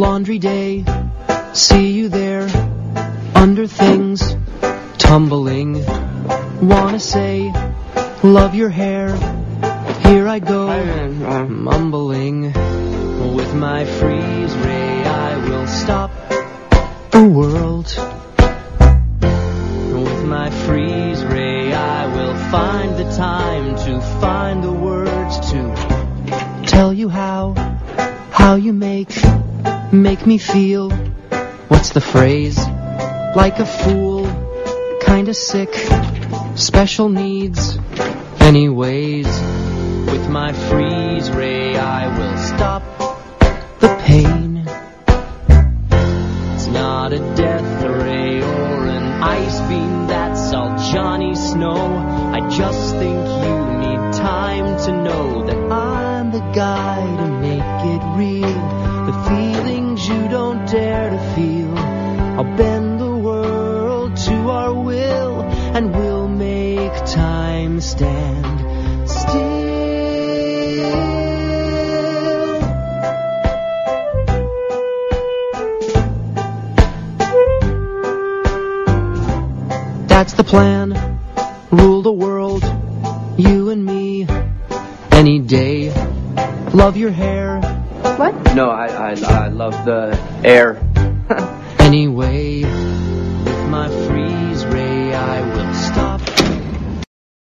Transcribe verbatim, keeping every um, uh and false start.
laundry day. See you there, under things, tumbling. Wanna say, love your hair. Here I go, mumbling. With my freeze ray I will stop the world. With my freeze ray I will find the time to find the words to tell you how, how you make, make me feel. What's the phrase? Like a fool, kinda sick, special needs. Anyways, with my freeze ray I will stop the pain. It's not a death ray or an ice beam that's all Johnny Snow. I just think you need time to know that I'm the guy to make it real. The feelings you don't dare to feel, I'll bend the world to our will, and we'll make time stand still. That's the plan, rule the world, you and me, any day. Love your hair. What? No, I, I, I love the air. Anyway, with my free